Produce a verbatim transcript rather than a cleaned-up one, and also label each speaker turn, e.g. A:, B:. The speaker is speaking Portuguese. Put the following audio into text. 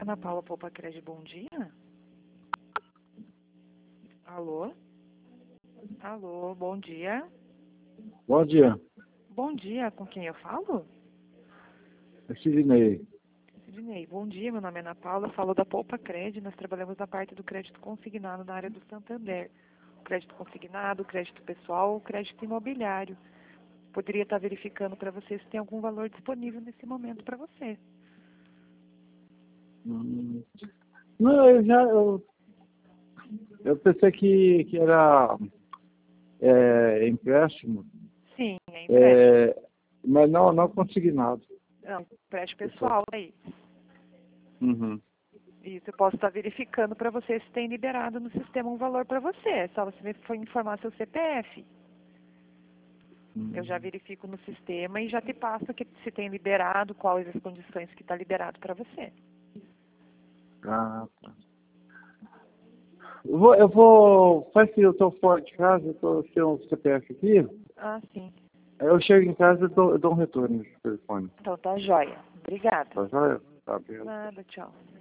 A: Ana Paula Poupa Crédito, bom dia. Alô? Alô, bom dia.
B: Bom dia,
A: Bom dia, com quem eu falo?
B: é Sidney.
A: Sidney, bom dia, meu nome é Ana Paula, falo da Poupa Crédito, nós trabalhamos na parte do crédito consignado na área do Santander. Crédito consignado, crédito pessoal, crédito imobiliário. Poderia estar verificando para você se tem algum valor disponível nesse momento para você.
B: Hum, Não, eu já. Eu, eu pensei que, que era é, empréstimo,
A: Sim, é empréstimo.
B: é, mas não, não consignado.
A: Não, empréstimo
B: Pessoal.
A: pessoal, é isso.
B: Uhum.
A: Isso, eu posso estar verificando para você se tem liberado no sistema um valor para você. É só você for informar seu C P F. Eu já
B: Uhum.
A: verifico no sistema e já te passo que se tem liberado, quais as condições que está liberado para você.
B: Ah, tá. Eu vou, eu vou. Faz que eu estou fora de casa, eu tô, tenho um C P F aqui.
A: Ah, sim.
B: Aí eu chego em casa e dou, eu dou um retorno no telefone.
A: Então tá jóia. Obrigada.
B: Tá joia? Tá, beleza.
A: Nada, tchau.